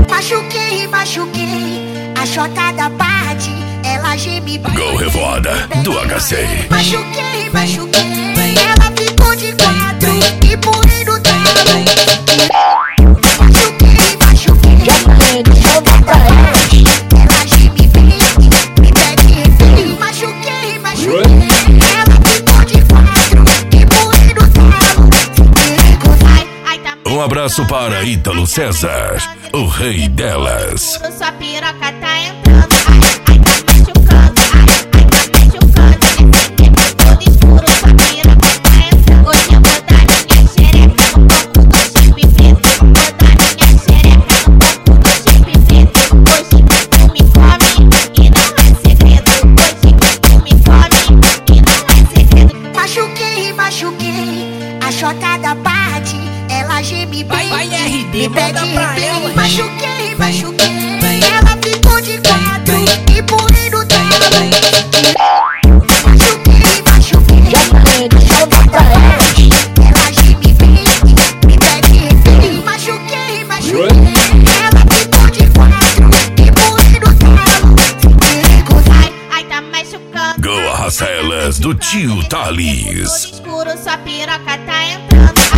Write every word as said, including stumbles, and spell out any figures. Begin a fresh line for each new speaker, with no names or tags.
Machuquei, machuquei a chota da parte, ela geme.
Go Revoada do H C.
Machuquei, machuquei, ela ficou de quatro, empurrei no talo. Machuquei, machuquei, chota da parte, ela geme bem, me pede refém. Machuquei, machuquei, ela ficou de quatro, empurrei no talo.
Um abraço para Ítalo César, o rei delas.
Sua piroca tá entrando, ai, ai, tá machucando, ai, ai, tá machucando. Esse tempo todo escuro, sua piroca tá entrando. Hoje eu vou dar minha xereca no copo do chip preto. Vou dar minha xereca no copo do chip preto. Hoje tu me come e não é segredo. Hoje tu me come e não é segredo.
Machuquei, machuquei a chota da parte, ela geme bem,
vai, vai, R D,
me pede refém. Machuquei, machuquei,
vem.
ela ficou de quatro, empurrei no talo. Machuquei, machuquei, chota da parte, ela geme bem, me pede refém. Machuquei, machuquei, ela ficou de quatro, empurrei no talo.
Ai, ai, tá machucando.
Go Arrasta Elas do Tio Thales.
Todo escuro, sua piroca tá entrando.